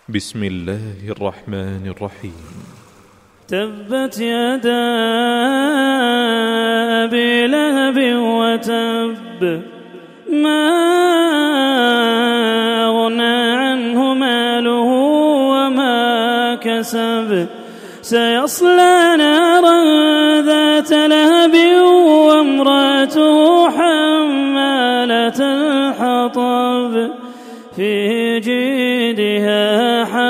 بسم الله الرحمن الرحيم. تبت يدا أبي لهب وتب، ما أغنى عنه ماله وما كسب، سيصلى نارا ذات لهب وامرأته حمالة الحطب، في جيدها